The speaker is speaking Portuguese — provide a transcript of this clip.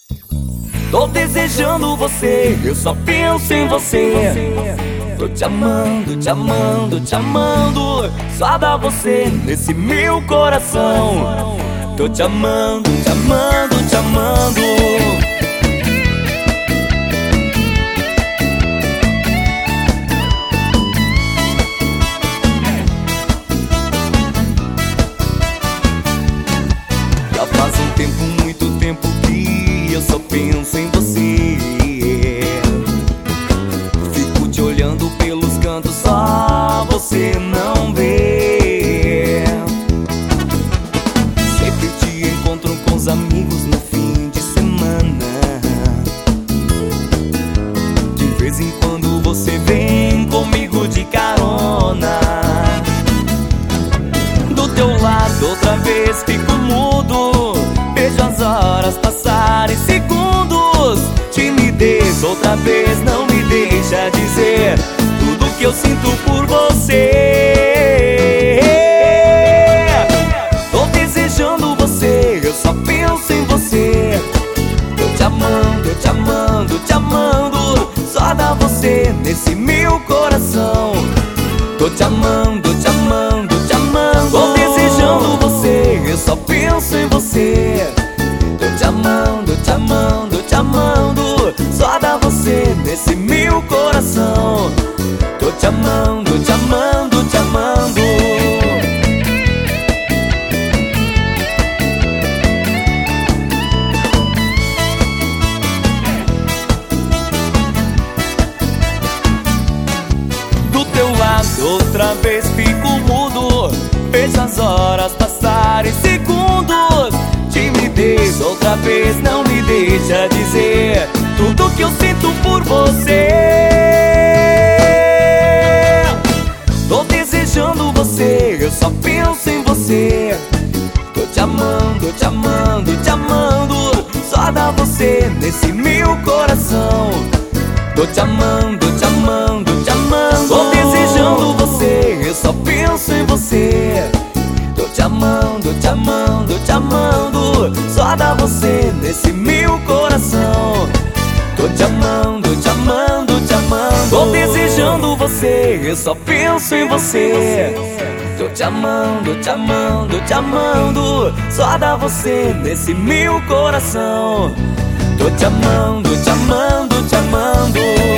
Tô desejando você, eu só penso em você. Tô te amando, te amando, te amando. Só dá você nesse meu coração. Tô te amando, te amando, te amando. Já faz um tempo, muito tempo que eu só penso em você. Fico te olhando pelos cantos, só você não vê. Sempre te encontro com os amigos no fim de semana. De vez em quando você vem comigo de carona. Do teu lado outra vez fico mudo. Vejo as horas passarem segundos. Timidez outra vez não me deixa dizer tudo que eu sinto por você. Tô desejando você, eu só penso em você. Tô te amando, te amando, te amando. Só dá você nesse meu coração. Tô te amando, te amando, te amando. Tô desejando você, eu só penso em você. Tô te amando, te amando, te amando. Só dá você nesse meu coração. Tô te amando, te amando, te amando. Do teu lado outra vez fico mudo. Vejo as horas passarem segundos. Timidez outra vez não me deixa dizer tudo que eu sinto por você. Tô desejando você, eu só penso em você. Tô te amando, te amando, te amando. Só dá você nesse meu coração. Tô te amando, te amando, te amando. Tô desejando você, eu só penso em você. Tô te amando, te amando, te amando. Só dá você nesse meu coração. Tô te amando, te amando, te amando. Tô desejando você, eu só penso em você. Tô te amando, te amando, te amando. Só dá você nesse meu coração. Tô te amando, te amando, te amando.